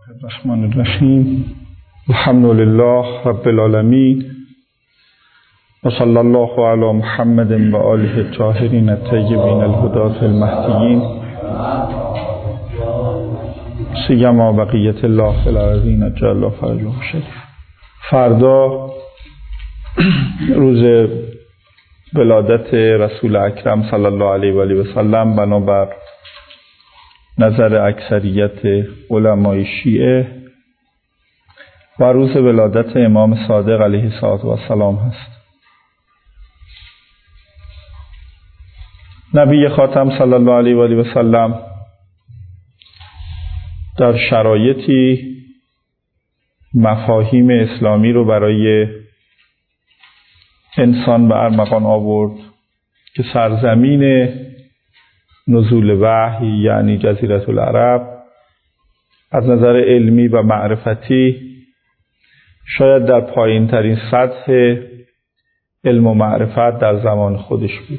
الرحمن الرحیم الحمد لله رب العالمین و صلی الله علی محمد و آله الطاهرین الطیبین الهداة المهدیین سیما بقیت الله فی الارضین عجل الله فرجهم شریف. فردا روز ولادت رسول اکرم صلی الله علیه و آله و سلم بنابر نظر اکثریت علمای شیعه و روز ولادت امام صادق علیه السلام هست. نبی خاتم صلی الله علیه و آله و سلم در شرایطی مفاهیم اسلامی رو برای انسان به ارمغان آورد که سرزمین نزول وحی یعنی جزیره العرب از نظر علمی و معرفتی شاید در پایین ترین سطح علم و معرفت در زمان خودش بود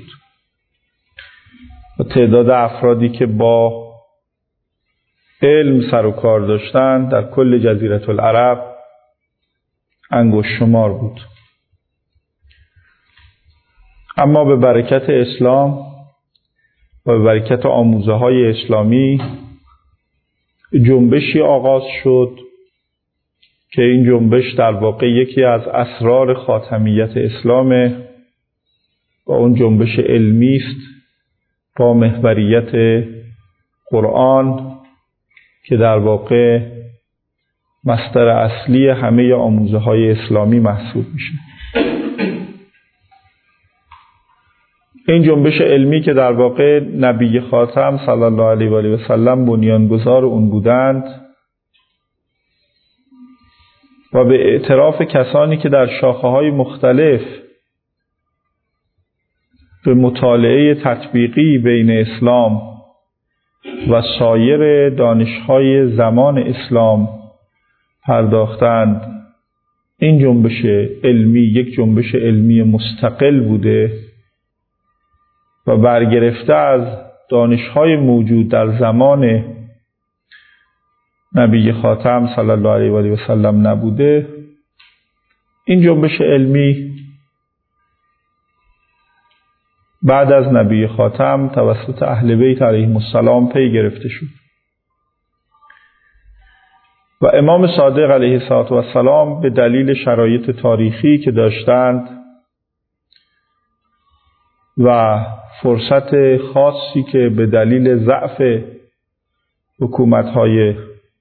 و تعداد افرادی که با علم سر و کار داشتن در کل جزیره العرب انگشت شمار بود. اما به برکت اسلام و به برکت آموزه های اسلامی جنبشی آغاز شد که این جنبش در واقع یکی از اسرار خاتمیت اسلامه و اون جنبش علمی است با محوریت قرآن که در واقع مصدر اصلی همه آموزه های اسلامی محسوب میشه. این جنبش علمی که در واقع نبی خاتم صلی الله علیه و آله و سلم بنیانگذار اون بودند و به اعتراف کسانی که در شاخه‌های مختلف به مطالعه تطبیقی بین اسلام و سایر دانش‌های زمان اسلام پرداختند، این جنبش علمی یک جنبش علمی مستقل بوده و برگرفته از دانش‌های موجود در زمان نبی خاتم صلی الله علیه و آله و سلم نبوده. این جنبش علمی بعد از نبی خاتم توسط اهل بیت علیهم السلام پی گرفته شد و امام صادق علیه السلام به دلیل شرایط تاریخی که داشتند و فرصت خاصی که به دلیل ضعف حکومت‌های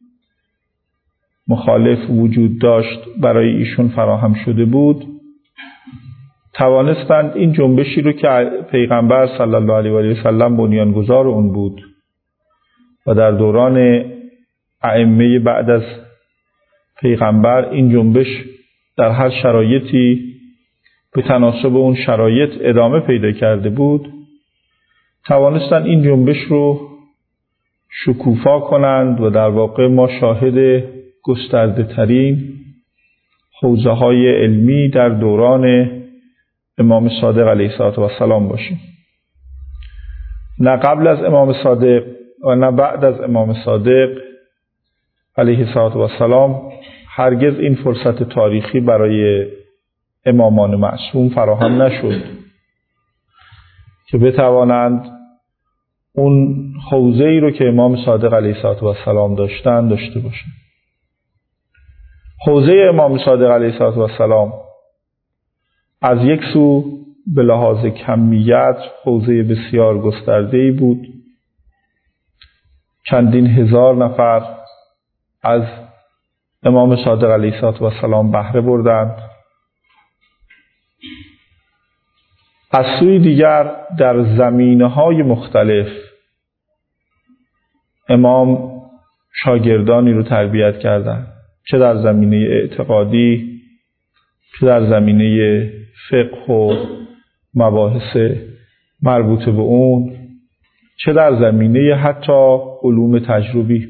مخالف وجود داشت برای ایشون فراهم شده بود، توانستند این جنبشی رو که پیغمبر صلی الله علیه و آله و سلم بنیانگذار اون بود و در دوران ائمه بعد از پیغمبر این جنبش در هر شرایطی به تناسب اون شرایط ادامه پیدا کرده بود، توانستند این جنبش رو شکوفا کنند و در واقع ما شاهد گسترده ترین حوزه های علمی در دوران امام صادق علیه السلام باشیم. نه قبل از امام صادق و نه بعد از امام صادق علیه السلام هرگز این فرصت تاریخی برای امامان معصوم فراهم نشد که بتوانند اون حوزه‌ای رو که امام صادق علیه السلام داشتن داشته باشند. حوزه امام صادق علیه السلام از یک سو به لحاظ کمیت حوزه بسیار گسترده‌ای بود. چندین هزار نفر از امام صادق علیه السلام بهره بردند. از سوی دیگر در زمینه‌های مختلف امام شاگردانی رو تربیت کردند، چه در زمینه اعتقادی، چه در زمینه فقه و مباحث مربوط به اون، چه در زمینه حتی علوم تجربی.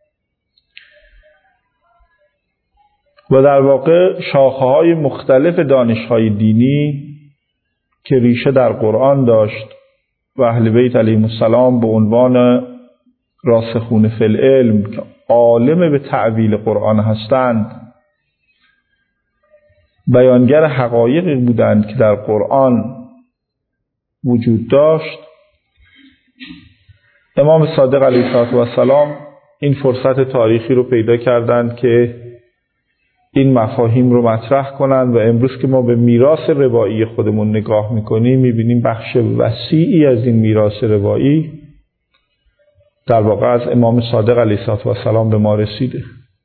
و در واقع شاخه‌های مختلف دانش‌های دینی که ریشه در قرآن داشت و اهل بیت علیهم السلام به عنوان راسخون فی العلم عالم به تعویل قرآن هستند، بیانگر حقایقی بودند که در قرآن وجود داشت، امام صادق علیه السلام این فرصت تاریخی رو پیدا کردند که این مفاهیم رو مطرح کنند و امروز که ما به میراث روایی خودمون نگاه میکنیم میبینیم بخش وسیعی از این میراث روایی در واقع از امام صادق علیه السلام به ما رسیده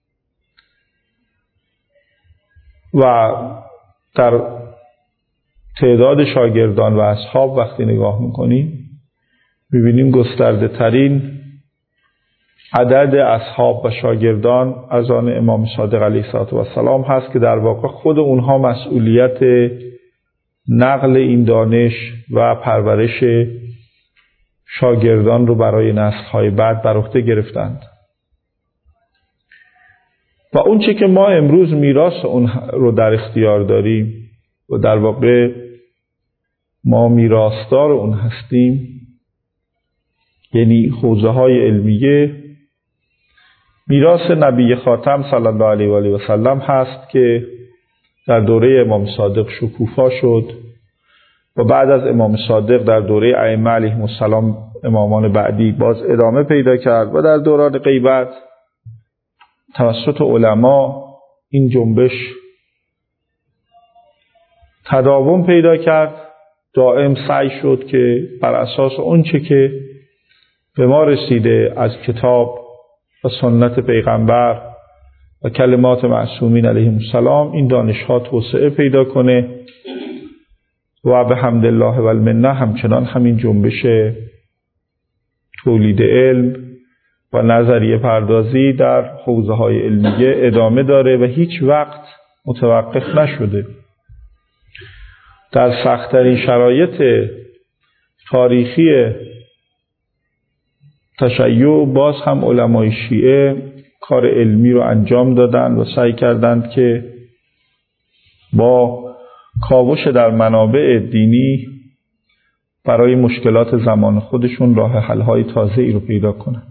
و در تعداد شاگردان و اصحاب وقتی نگاه میکنیم میبینیم گسترده ترین عدد اصحاب و شاگردان از آن امام صادق علیه السلام هست که در واقع خود اونها مسئولیت نقل این دانش و پرورش شاگردان رو برای نسل‌های بعد بر عهده گرفتند و اون چه که ما امروز میراث اون رو در اختیار داریم و در واقع ما میراثدار اون هستیم، یعنی حوزه‌های علمیه، میراث نبی خاتم صلی الله علیه و آله و سلم هست که در دوره امام صادق شکوفا شد و بعد از امام صادق در دوره ائمه علیهم السلام امامان بعدی باز ادامه پیدا کرد و در دوران غیبت توسط علما این جنبش تداوم پیدا کرد. دائم سعی شد که بر اساس اون چه که به ما رسیده از کتاب و سنت پیغمبر و کلمات معصومین علیهم السلام این دانش‌ها توسعه پیدا کنه و به حمدالله و المنه همچنان همین جنبش تولید علم و نظریه پردازی در حوزه‌های علمیه ادامه داره و هیچ وقت متوقف نشده. در سخت‌ترین شرایط تاریخی تشیع باز هم علمای شیعه کار علمی رو انجام دادند و سعی کردند که با کاوش در منابع دینی برای مشکلات زمان خودشون راه حل‌های تازه‌ای رو پیدا کنند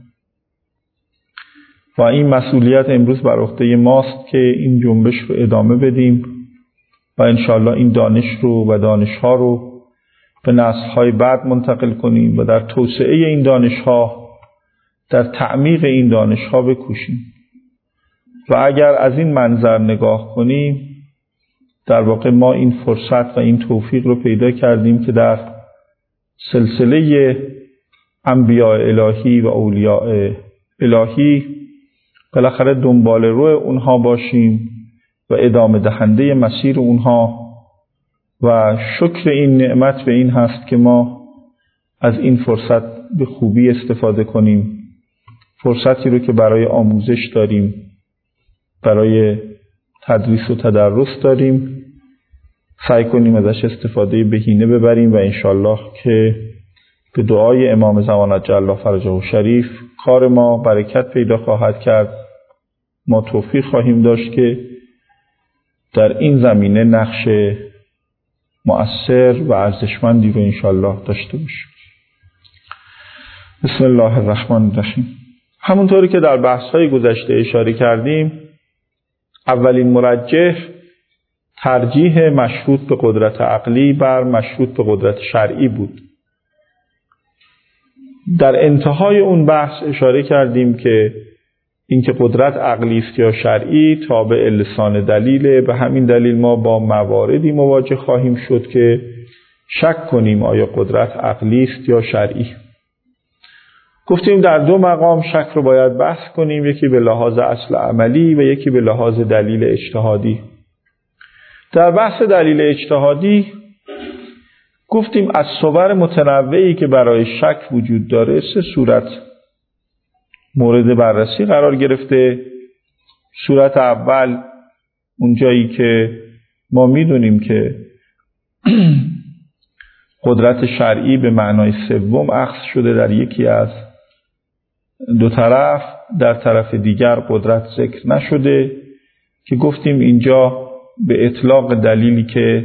و این مسئولیت امروز بر عهده ماست که این جنبش رو ادامه بدیم و انشاءالله این دانش رو و دانش‌ها رو به نسل‌های بعد منتقل کنیم و در توسعه این دانش‌ها، در تعمیق این دانش‌ها بکوشیم و اگر از این منظر نگاه کنیم در واقع ما این فرصت و این توفیق رو پیدا کردیم که در سلسله انبیاء الهی و اولیاء الهی بالاخره دنبال رو اونها باشیم و ادامه دهنده مسیر اونها و شکر این نعمت به این هست که ما از این فرصت به خوبی استفاده کنیم، فرصتی رو که برای آموزش داریم، برای تدریس و تدرس داریم، سعی کنیم ازش استفاده بهینه ببریم و انشالله که به دعای امام زمان عجل الله فرجه شریف کار ما برکت پیدا خواهد کرد. ما توفیق خواهیم داشت که در این زمینه نقش مؤثر و ارزشمندی رو انشالله داشته باشیم. بسم الله الرحمن الرحیم. همونطوری که در بحث‌های گذشته اشاره کردیم، اولین مرجح ترجیح مشروط به قدرت عقلی بر مشروط به قدرت شرعی بود. در انتهای اون بحث اشاره کردیم که اینکه قدرت عقلی است یا شرعی تابع لسان دلیله. به همین دلیل ما با مواردی مواجه خواهیم شد که شک کنیم آیا قدرت عقلی است یا شرعی. گفتیم در دو مقام شک رو باید بحث کنیم، یکی به لحاظ اصل عملی و یکی به لحاظ دلیل اجتهادی. در بحث دلیل اجتهادی گفتیم از صور متنوعی که برای شک وجود داره 3 صورت مورد بررسی قرار گرفته. صورت اول اونجایی که ما میدونیم که قدرت شرعی به معنای سوم اخذ شده در یکی از دو طرف، در طرف دیگر قدرت ذکر نشده، که گفتیم اینجا به اطلاق دلیلی که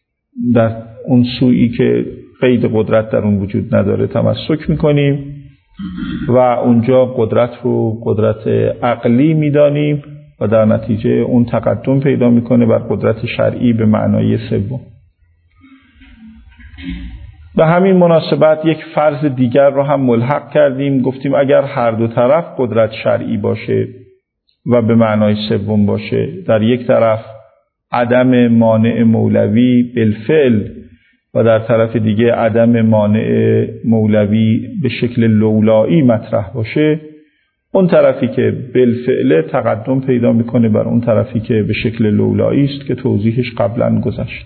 در اون سویی که قید قدرت در اون وجود نداره تمسک میکنیم و اونجا قدرت رو قدرت عقلی میدانیم و در نتیجه اون تقدم پیدا میکنه بر قدرت شرعی به معنای سوم. به همین مناسبت یک فرض دیگر رو هم ملحق کردیم، گفتیم اگر هر دو طرف قدرت شرعی باشه و به معنای سوم باشه، در یک طرف عدم مانع مولوی بالفعل و در طرف دیگه عدم مانع مولوی به شکل لولایی مطرح باشه، اون طرفی که بالفعل تقدم پیدا میکنه بر اون طرفی که به شکل لولایی است که توضیحش قبلا گذشت.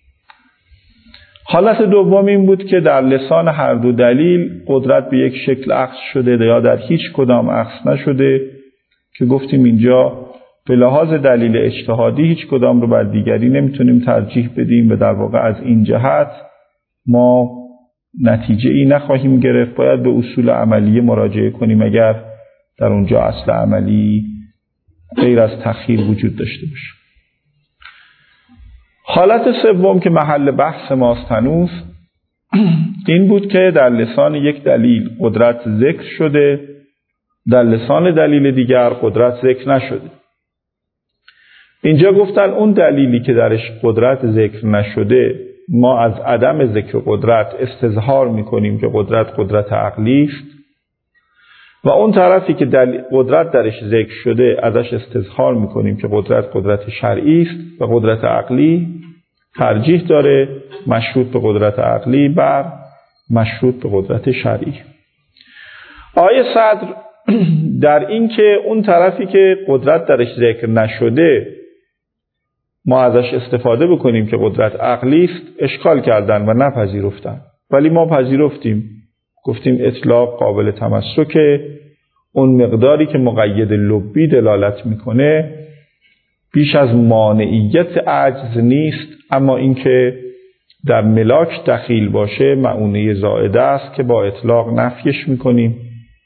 حالت دوم این بود که در لسان هر دو دلیل قدرت به یک شکل اخذ شده یا در هیچ کدام اخذ نشده، که گفتیم اینجا به لحاظ دلیل اجتهادی هیچ کدام رو بر دیگری نمیتونیم ترجیح بدیم و در واقع از این جهت ما نتیجه ای نخواهیم گرفت، باید به اصول عملی مراجعه کنیم اگر در اونجا اصل عملی غیر از تخییر وجود داشته باشه. حالت سوم که محل بحث ماست هنوز این بود که در لسان یک دلیل قدرت ذکر شده، در لسان دلیل دیگر قدرت ذکر نشده. اینجا گفتن اون دلیلی که درش قدرت ذکر نشده ما از عدم ذکر قدرت استظهار میکنیم که قدرت عقلی است و اون طرفی که قدرت درش ذکر شده ازش استظهار میکنیم که قدرت شرعی است و قدرت عقلی ترجیح داره مشروط به قدرت عقلی بر مشروط به قدرت شرعی. آیه صدر در این که اون طرفی که قدرت درش ذکر نشده ما ازش استفاده بکنیم که قدرت عقلی است اشکال کردن و نپذیرفتن، ولی ما پذیرفتیم، گفتیم اطلاق قابل تمسکه، اون مقداری که مقید لبی دلالت میکنه بیش از مانعیت عجز نیست، اما اینکه در ملاک دخیل باشه معنی زائده است که با اطلاق نفیش میکنیم.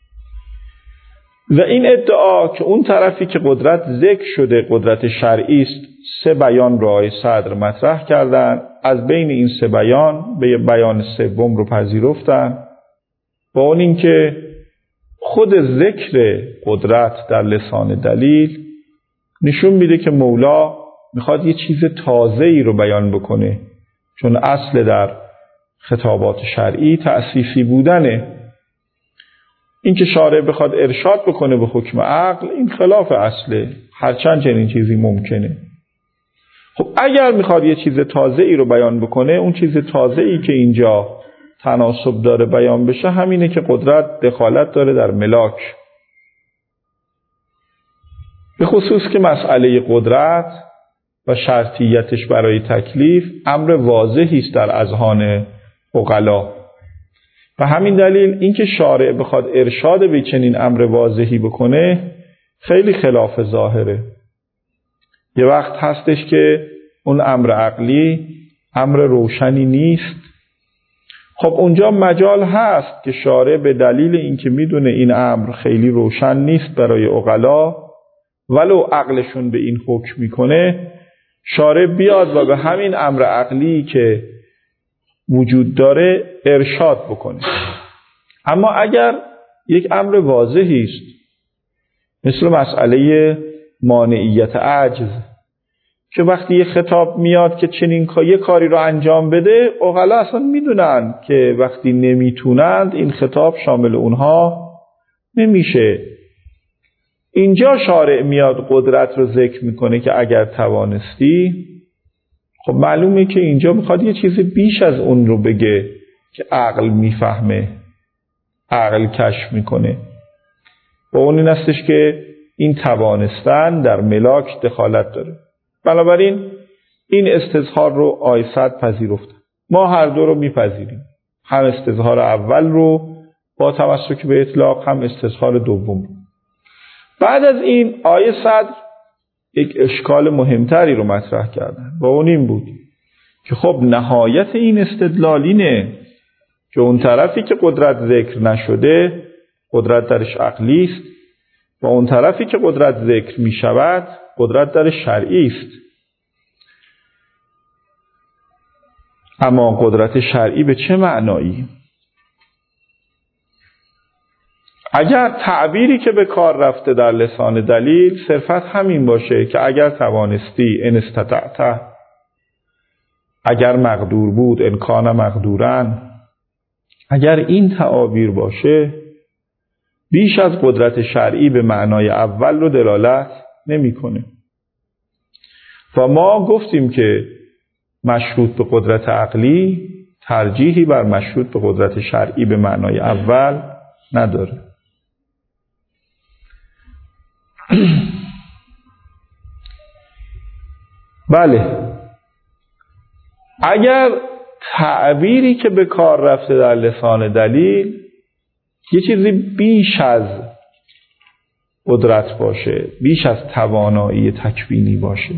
و این ادعا که اون طرفی که قدرت ذکر شده قدرت شرعی است، سه بیان را آیه صدر مطرح کردن، از بین این سه بیان به بیان سوم رو پذیرفتن با اون اینکه خود ذکر قدرت در لسان دلیل نشون میده که مولا میخواد یه چیز تازه‌ای رو بیان بکنه، چون اصل در خطابات شرعی تأسیسی بودنه. اینکه شارع بخواد ارشاد بکنه به حکم عقل این خلاف اصله، هرچند چنین چیزی ممکنه. خب اگر میخواد یه چیز تازه‌ای رو بیان بکنه، اون چیز تازه‌ای که اینجا تناسب داره بیان بشه همینه که قدرت دخالت داره در ملاک، به خصوص که مسئله قدرت و شرطیتش برای تکلیف امر واضحی است در اذهان عقلا. و همین دلیل اینکه شارع بخواد ارشاد به چنین امر واضحی بکنه خیلی خلاف ظاهره. یه وقت هستش که اون امر عقلی امر روشنی نیست، خب اونجا مجال هست که شارع به دلیل اینکه میدونه این امر خیلی روشن نیست برای عقلا، ولو عقلشون به این حکم میکنه، شارع بیاد و به همین امر عقلی که وجود داره ارشاد بکنه. اما اگر یک امر واضحی است مثل مسئله مانعیت عجز که وقتی یه خطاب میاد که چنین یه کاری رو انجام بده، عقلا اصلا میدونن که وقتی نمیتونند این خطاب شامل اونها نمیشه. اینجا شارع میاد قدرت رو ذکر میکنه که اگر توانستی، خب معلومه که اینجا میخواد یه چیز بیش از اون رو بگه که عقل میفهمه، عقل کشف میکنه. و اون این استش که این توانستن در ملاک دخالت داره. بنابراین این استظهار رو آیه صدر پذیرفت. ما هر دو رو میپذیریم، هم استظهار اول رو با تمسک به اطلاق، هم استظهار دوم رو. بعد از این آیه صدر یک اشکال مهمتری رو مطرح کردن و اون این بود که خب نهایت این استدلال اینه که اون طرفی که قدرت ذکر نشده قدرت درش عقلی است و اون طرفی که قدرت ذکر می شود قدرت درش شرعی است. اما قدرت شرعی به چه معنایی؟ اگر تعبیری که به کار رفته در لسان دلیل صرفت همین باشه که اگر توانستی ان استطعت، اگر مقدور بود ان کان مقدورن، اگر این تعابیر باشه بیش از قدرت شرعی به معنای اول رو دلالت نمی‌کنه. و ما گفتیم که مشروط به قدرت عقلی ترجیحی بر مشروط به قدرت شرعی به معنای اول نداره. بله، اگر تعبیری که به کار رفته در لسان دلیل یه چیزی بیش از قدرت باشه، بیش از توانایی تکوینی باشه،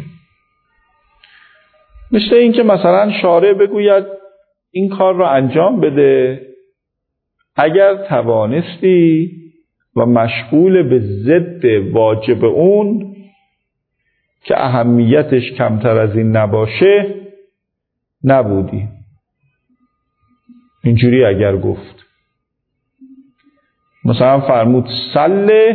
مثل این که مثلا شارع بگوید این کار رو انجام بده اگر توانستی و مشغول به ضد واجب اون که اهمیتش کمتر از این نباشه نبودی. اینجوری اگر گفت، مثلا فرمود صله،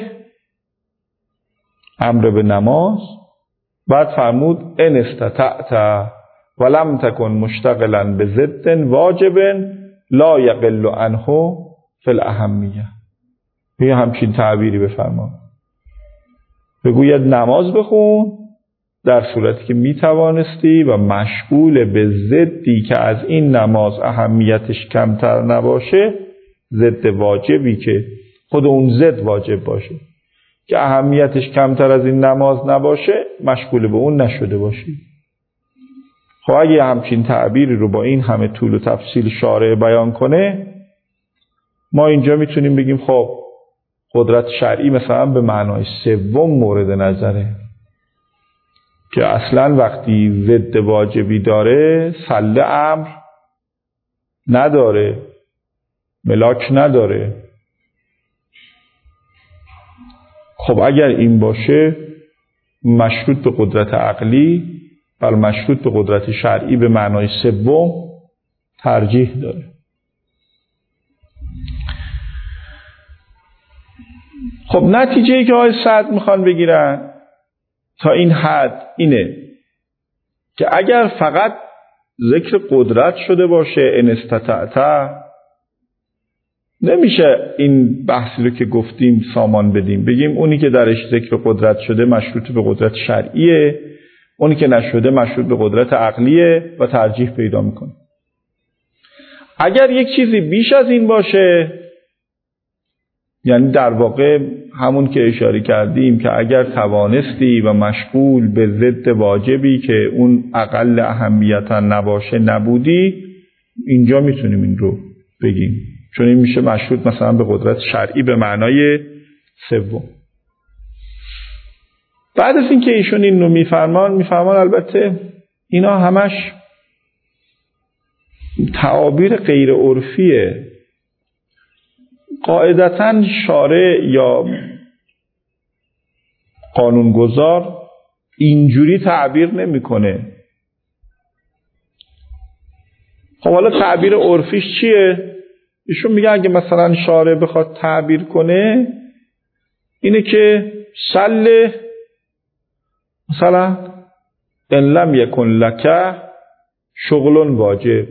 امر به نماز، بعد فرمود ان استطعت ولم تکن مشتغلا به ضد واجب لا یقل عنه فی الاهمیه. یه همچین تعبیری بفرما، بگوید نماز بخون در صورتی که میتوانستی و مشغول به ضدی که از این نماز اهمیتش کمتر نباشه، ضد واجبی که خود اون ضد واجب باشه که اهمیتش کمتر از این نماز نباشه، مشغول به اون نشده باشی. خب اگه همچین تعبیری رو با این همه طول و تفصیل شارع بیان کنه، ما اینجا میتونیم بگیم خب قدرت شرعی مثلا به معنای سوم مورد نظره که اصلا وقتی ضد واجبی داره صله امر نداره، ملاک نداره. خب اگر این باشه مشروط به قدرت عقلی بل مشروط به قدرت شرعی به معنای سوم ترجیح داره. خب نتیجه‌ای که آقای سعد میخوان بگیرن تا این حد اینه که اگر فقط ذکر قدرت شده باشه ان استطعت، نمیشه این بحثی رو که گفتیم سامان بدیم، بگیم اونی که درش ذکر قدرت شده مشروط به قدرت شرعیه، اونی که نشده مشروط به قدرت عقلیه و ترجیح پیدا میکنه. اگر یک چیزی بیش از این باشه، یعنی در واقع همون که اشاره کردیم که اگر توانستی و مشغول به ضد واجبی که اون اقل اهمیتا نباشه نبودی، اینجا میتونیم این رو بگیم، چون این میشه مشروط مثلا به قدرت شرعی به معنای سوم. بعد از اینکه ایشون این رو میفرمان البته اینا همش تعابیر غیر عرفیه. قاعدتاً شارع یا قانونگذار اینجوری تعبیر نمیکنه. خب حالا تعبیر عرفیش چیه؟ ایشون میگه اگه مثلا شارع بخواد تعبیر کنه اینه که صله مثلا ان لم یکن لک شغل واجب،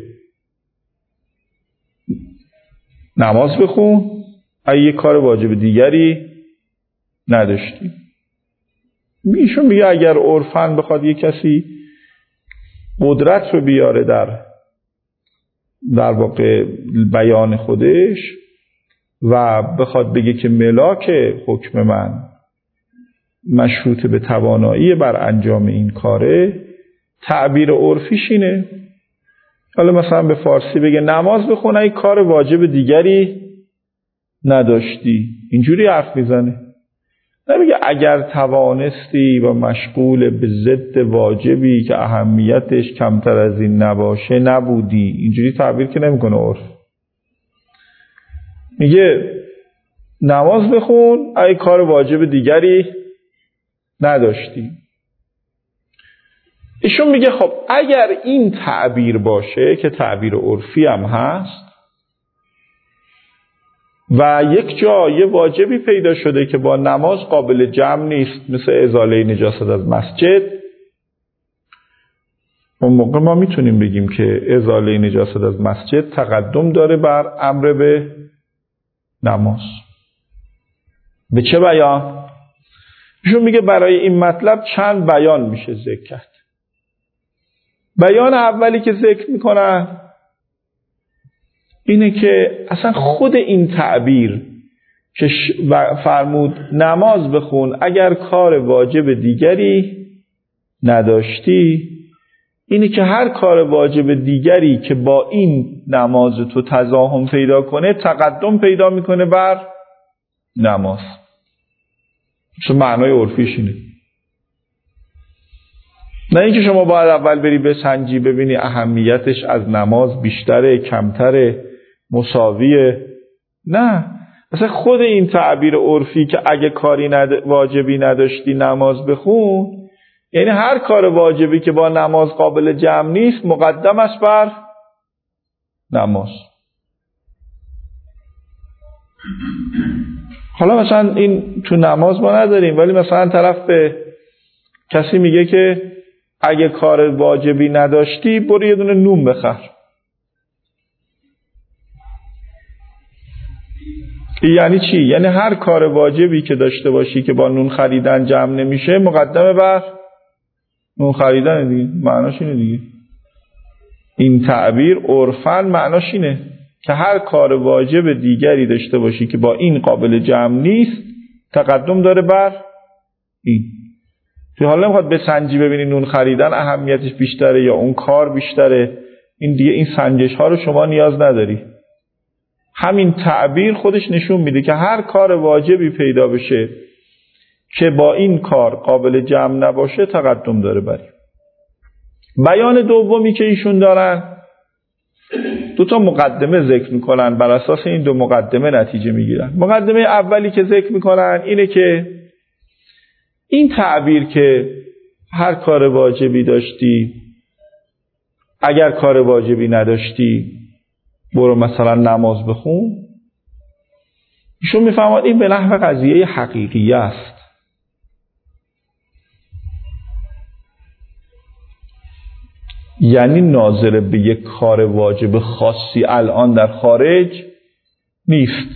نماز بخون اگه یک کار واجب دیگری نداشتی. ایشون میگه اگر عرفاً بخواد یک کسی قدرت رو بیاره در واقع بیان خودش و بخواد بگه که ملاک حکم من مشروط به توانایی بر انجام این کاره، تعبیر عرفیش اینه. حالا مثلا به فارسی بگه نماز بخون اگه کار واجب دیگری نداشتی، اینجوری حرف میزنه. نمیگه اگر توانستی و مشغول به ضد واجبی که اهمیتش کمتر از این نباشه نبودی، اینجوری تعبیر که نمیکنه عرف. میگه نماز بخون اگه کار واجب دیگری نداشتی. ایشون میگه خب اگر این تعبیر باشه که تعبیر عرفی هم هست، و یک جا یه واجبی پیدا شده که با نماز قابل جمع نیست، مثل ازاله نجاست از مسجد، اون موقع ما میتونیم بگیم که ازاله نجاست از مسجد تقدم داره بر امر به نماز. به چه بیان؟ ایشون میگه برای این مطلب چند بیان میشه ذکر کرد. بیان اولی که ذکر میکنن اینه که اصلا خود این تعبیر که فرمود نماز بخون اگر کار واجب دیگری نداشتی، اینه که هر کار واجب دیگری که با این نماز تو تزاحم پیدا کنه تقدم پیدا میکنه بر نماز. چون معنای عرفیش اینه. نه اینکه شما باید اول بری بسنجی ببینی اهمیتش از نماز بیشتره کمتره مساویه. نه، مثلا خود این تعبیر عرفی که اگه کاری واجبی نداشتی نماز بخون، یعنی هر کار واجبی که با نماز قابل جمع نیست مقدم است بر نماز. حالا مثلا این تو نماز ما نداریم، ولی مثلا طرف به کسی میگه که اگه کار واجبی نداشتی برو یه دونه نون بخر. یعنی چی؟ یعنی هر کار واجبی که داشته باشی که با نون خریدن جمع نمیشه مقدمه بر نون خریدن دیگه. معناش اینه دیگه. این تعبیر عرفاً معناش اینه که هر کار واجب دیگری داشته باشی که با این قابل جمع نیست تقدم داره بر این. تو حالا نمیخواد بسنجی ببینی نون خریدن اهمیتش بیشتره یا اون کار بیشتره، این دیگه این سنجش ها رو شما نیاز نداری. همین تعبیر خودش نشون میده که هر کار واجبی پیدا بشه که با این کار قابل جمع نباشه تقدم داره بر این. بیان دومی که ایشون دارن، دو تا مقدمه ذکر میکنن، بر اساس این دو مقدمه نتیجه میگیرن. مقدمه اولی که ذکر میکنن اینه که این تعبیر که هر کار واجبی داشتی اگر کار واجبی نداشتی برو مثلا نماز بخون، ایشون میفهمد این به نحو قضیه حقیقی است. یعنی ناظر به یک کار واجب خاصی الان در خارج نیست،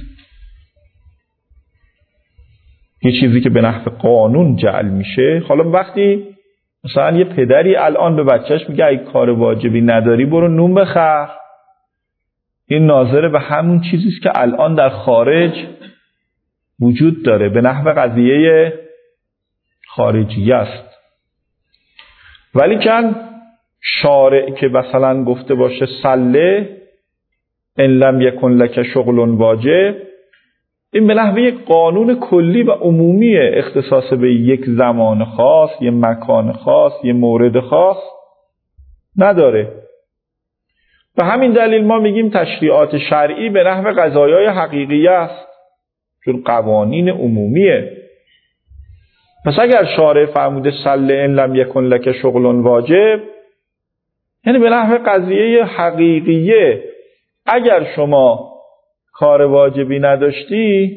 یه چیزی که به نحو قانون جعل میشه. حالا وقتی مثلا یه پدری الان به بچهش میگه اگه کار واجبی نداری برو نون بخر، این ناظر به همون چیزیست که الان در خارج وجود داره، به نحو قضیه خارجی است. ولی کن شارع که مثلا گفته باشه صله ان لم یکن لک شغل واجب، این به نحو یک قانون کلی و عمومی اختصاص به یک زمان خاص، یک مکان خاص، یک مورد خاص نداره. به همین دلیل ما میگیم تشریعات شرعی به نحو قضایای حقیقی است، چون قوانین عمومیه. پس اگر شارع فرموده صلی ان لم یکن لک شغل واجب، یعنی به نحو قضیه حقیقیه. اگر شما کار واجبی نداشتی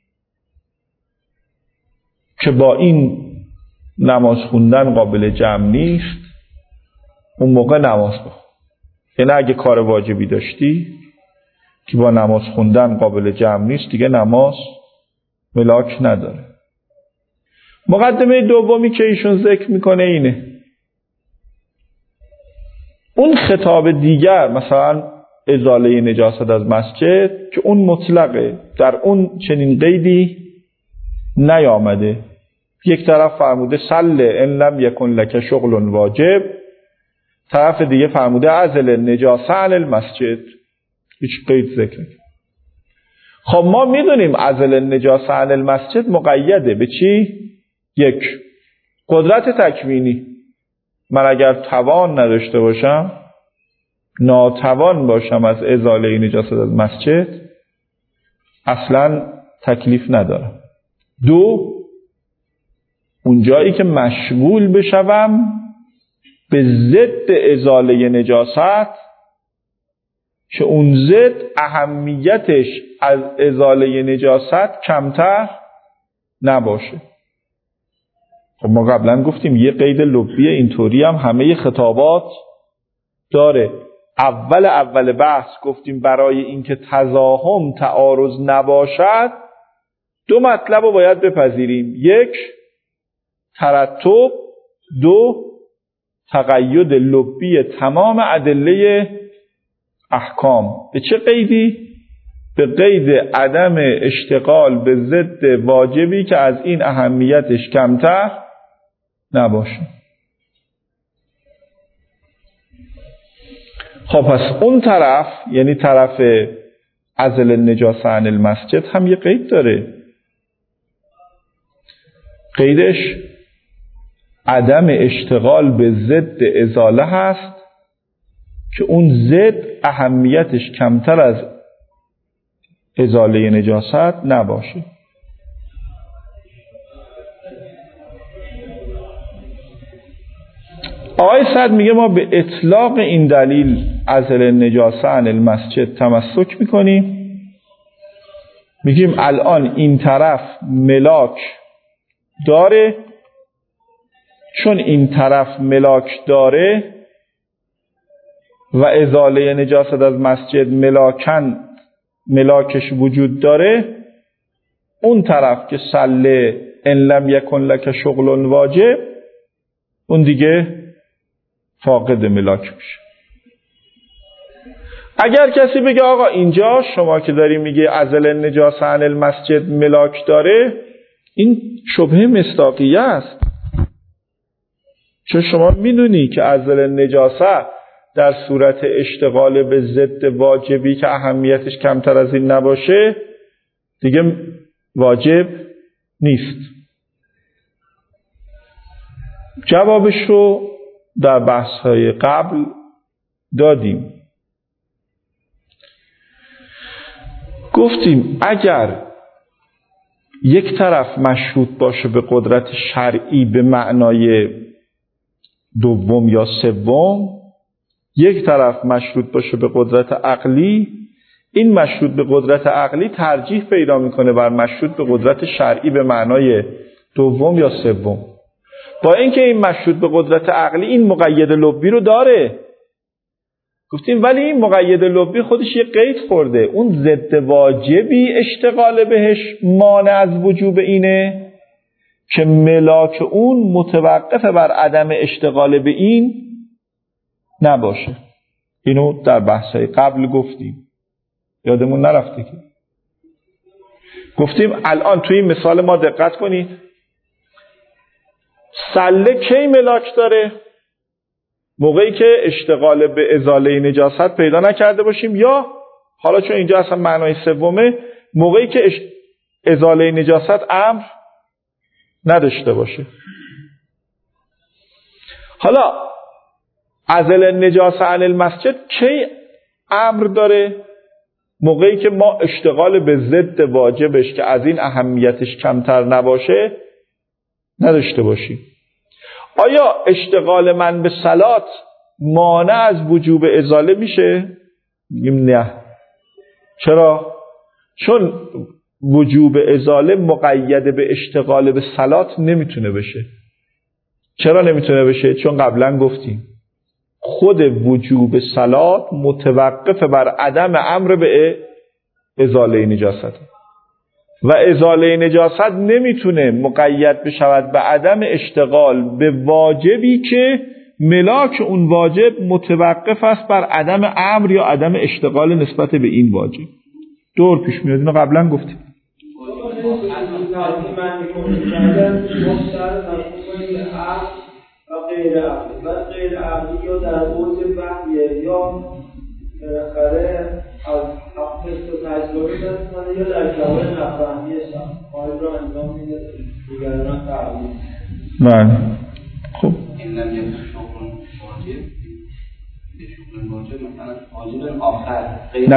که با این نماز خوندن قابل جمع نیست، اون موقع نماز بخون. یعنی اگه کار واجبی داشتی که با نماز خوندن قابل جمع نیست، دیگه نماز ملاک نداره. مقدمه دومی که ایشون ذکر میکنه اینه، اون خطاب دیگر مثلا ازاله نجاست از مسجد که اون مطلقه، در اون چنین قیدی نیامده. یک طرف فرموده صلی ان لم یکن لک شغل واجب، طرف دیگه فرموده عزل نجاست عن المسجد، هیچ قید ذکر نکنه. خب ما میدونیم عزل نجاست عن المسجد مقیده به چی؟ یک، قدرت تکوینی. من اگر توان نداشته باشم، ناتوان باشم از ازاله نجاست از مسجد، اصلا تکلیف ندارم. دو، اون جایی که مشغول بشوم به ضد ازاله نجاست که اون ضد اهمیتش از ازاله نجاست کمتر نباشه. خب ما قبلا گفتیم یه قید لبی اینطوری هم همه خطابات داره. اول بحث گفتیم برای اینکه تزاحم تعارض نباشد 2 مطلب رو باید بپذیریم: 1 ترتب، 2 تقید لبی تمام ادله احکام. به چه قیدی؟ به قید عدم اشتغال به ضد واجبی که از این اهمیتش کمتر نباشه. خب پس اون طرف، یعنی طرف عزل النجاسه عن المسجد، هم یه قید داره. قیدش عدم اشتغال به ضد ازاله هست که اون ضد اهمیتش کمتر از ازاله نجاست نباشه. آقای سعد میگه ما به اطلاق این دلیل عزل النجاسه عن المسجد تمسک میکنیم. میگیم الان این طرف ملاک داره، چون این طرف ملاک داره و ازاله نجاست از مسجد ملاکش وجود داره، اون طرف که صله ان لم یکن لک شغل واجب، اون دیگه فاقد ملاک میشه. اگر کسی بگه آقا اینجا شما که داری میگه عزل النجاسه عن المسجد ملاک داره، این شبهه مصداقیه است، چون شما میدونی که عزل النجاسه در صورت اشتغال به ضد واجبی که اهمیتش کمتر از این نباشه دیگه واجب نیست. جوابش رو در بحث‌های قبل دادیم. گفتیم اگر یک طرف مشروط باشه به قدرت شرعی به معنای دوم یا سوم، یک طرف مشروط باشه به قدرت عقلی، این مشروط به قدرت عقلی ترجیح پیدا میکنه بر مشروط به قدرت شرعی به معنای دوم یا سوم. با اینکه این مشروط به قدرت عقلی این مقید لبی رو داره، گفتیم ولی این مقید لبی خودش یه قید خورده، اون ضد واجبی اشتغال بهش مانع از وجوب اینه که ملاک اون متوقف بر عدم اشتغال به این نباشه. اینو در بحث‌های قبل گفتیم، یادمون نرفته که گفتیم. الان توی این مثال ما دقت کنید، سله کی ملاک داره؟ موقعی که اشتغال به ازاله نجاست پیدا نکرده باشیم، یا حالا چون اینجا اصلا معنای سومه، موقعی که ازاله نجاست امر نداشته باشه. حالا عزل النجاسه عن المسجد کی امر داره؟ موقعی که ما اشتغال به ضد واجبش که از این اهمیتش کمتر نباشه نداشته باشیم. آیا اشتغال من به صلات مانع از وجوب ازاله میشه؟ میگیم نه. چرا؟ چون وجوب ازاله مقید به اشتغال به صلات نمیتونه بشه. چرا نمیتونه بشه؟ چون قبلا گفتیم خود وجوب صلات متوقف بر عدم امر به ازاله نجاست و ازاله نجاست نمیتونه مقید بشود به عدم اشتغال به واجبی که ملاک اون واجب متوقف است بر عدم امر یا عدم اشتغال نسبت به این واجب. دور پیش میاد، اینو قبلا گفتیم. غیر عقلی و غیر عقلی یا در اوج وحیه یا بالاخره از حقیقت و تجربه دست یا در جواب نفهمیه قائل را انجام میده دیگران تعبیر. بله خب این نمیه شغل واجب به شغل واجب مثلا واجب آخر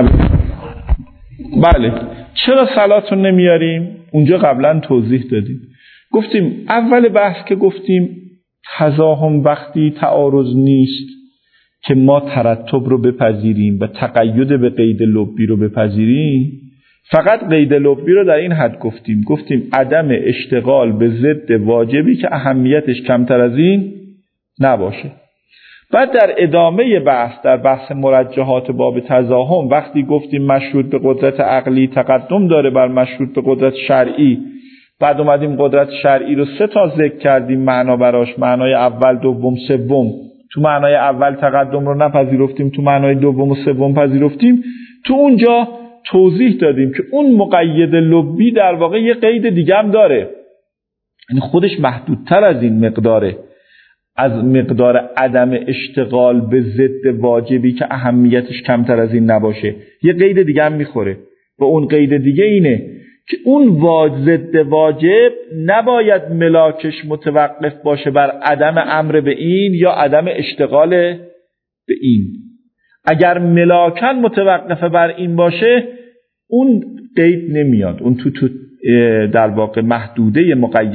بله. چرا صلات رو نمیاریم؟ اونجا قبلا توضیح دادیم. گفتیم اول بحث که گفتیم تزاحم وقتی تعارض نیست که ما ترتب رو بپذیریم و تقید به قید لبی رو بپذیریم، فقط قید لبی رو در این حد گفتیم عدم اشتغال به ضد واجبی که اهمیتش کمتر از این نباشه. بعد در ادامه بحث، در بحث مرجحات باب تزاحم، وقتی گفتیم مشروط به قدرت عقلی تقدم داره بر مشروط به قدرت شرعی، بعد اومدیم قدرت شرعی رو 3 تا ذکر کردیم معنا براش، معنای اول، دوم، سوم. تو معنای اول تقدم رو نپذیرفتیم، تو معنای دوم و سوم پذیرفتیم. تو اونجا توضیح دادیم که اون مقید لبی در واقع یه قید دیگه هم داره، یعنی خودش محدودتر از این مقداره، از مقدار عدم اشتغال به ضد واجبی که اهمیتش کمتر از این نباشه. یه قید دیگه هم میخوره و اون قید دیگه اینه که اون ضد واجب نباید ملاکش متوقف باشه بر عدم امر به این یا عدم اشتغال به این. اگر ملاکن متوقف بر این باشه اون قید نمیاد، اون تو در واقع محدوده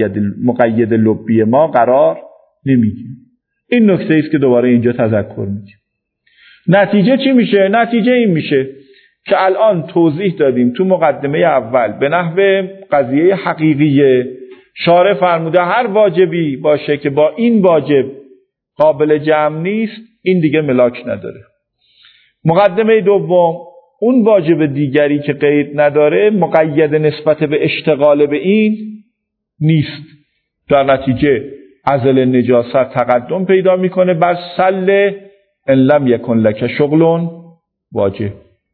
مقید لبی ما قرار نمیگیره. این نکته است که دوباره اینجا تذکر میدیم. نتیجه چی میشه؟ نتیجه این میشه که الان توضیح دادیم تو مقدمه اول به نحو قضیه حقیقیه. شارع فرموده هر واجبی باشه که با این واجب قابل جمع نیست این دیگه ملاک نداره. مقدمه دوم، اون واجب دیگری که قید نداره مقید نسبت به اشتغال به این نیست. در نتیجه عزل نجاست تقدم پیدا میکنه بر سل ان لم یکن لک شغل واجب.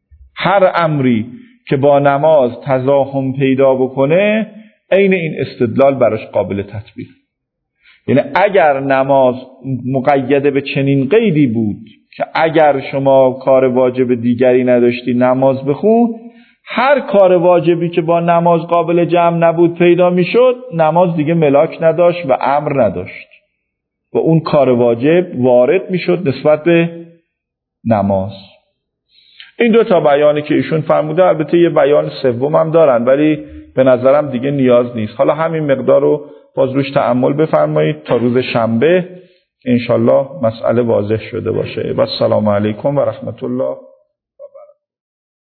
هر امری که با نماز تزاحم پیدا بکنه عین این استدلال براش قابل تطبیق. یعنی اگر نماز مقید به چنین قیدی بود که اگر شما کار واجب دیگری نداشتی نماز بخون، هر کار واجبی که با نماز قابل جمع نبود پیدا میشد، نماز دیگه ملاک نداشت و امر نداشت و اون کار واجب وارد میشد نسبت به نماز. این 2 تا بیانی که ایشون فرموده، البته یه بیان سوم هم دارن ولی به نظرم دیگه نیاز نیست. حالا همین مقدار رو باز روش تأمل بفرمایید تا روز شنبه انشالله مسئله واضح شده باشه. و السلام علیکم و رحمت الله.